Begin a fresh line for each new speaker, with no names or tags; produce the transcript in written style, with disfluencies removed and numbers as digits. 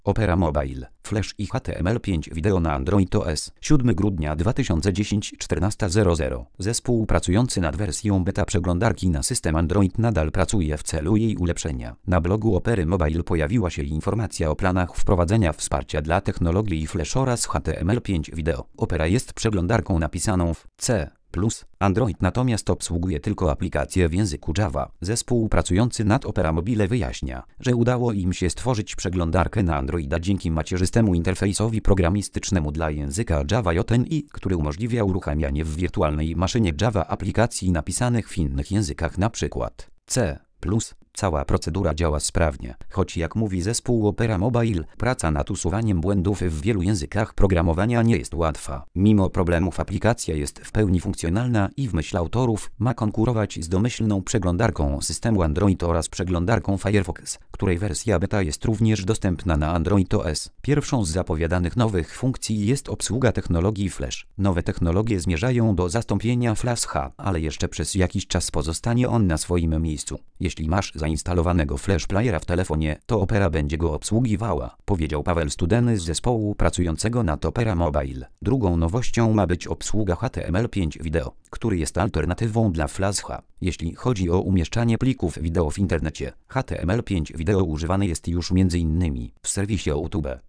Opera Mobile, Flash i HTML5 Video na Android OS. 7 grudnia 2010 14:00. Zespół pracujący nad wersją beta przeglądarki na system Android nadal pracuje w celu jej ulepszenia. Na blogu Opery Mobile pojawiła się informacja o planach wprowadzenia wsparcia dla technologii Flash oraz HTML5 Video. Opera jest przeglądarką napisaną w C++. Android natomiast obsługuje tylko aplikacje w języku Java. Zespół pracujący nad Opera Mobile wyjaśnia, że udało im się stworzyć przeglądarkę na Androida dzięki macierzystemu interfejsowi programistycznemu dla języka Java JNI, który umożliwia uruchamianie w wirtualnej maszynie Java aplikacji napisanych w innych językach, np. C++. Cała procedura działa sprawnie, choć jak mówi zespół Opera Mobile, praca nad usuwaniem błędów w wielu językach programowania nie jest łatwa. Mimo problemów aplikacja jest w pełni funkcjonalna i w myśl autorów ma konkurować z domyślną przeglądarką systemu Android oraz przeglądarką Firefox, której wersja beta jest również dostępna na Android OS. Pierwszą z zapowiadanych nowych funkcji jest obsługa technologii Flash. Nowe technologie zmierzają do zastąpienia Flasha, ale jeszcze przez jakiś czas pozostanie on na swoim miejscu. Jeśli masz zainstalowanego Flash Playera w telefonie, to Opera będzie go obsługiwała, powiedział Paweł Studeny z zespołu pracującego nad Opera Mobile. Drugą nowością ma być obsługa HTML5 Video, który jest alternatywą dla Flasha. Jeśli chodzi o umieszczanie plików wideo w internecie, HTML5 Video używany jest już m.in. w serwisie YouTube.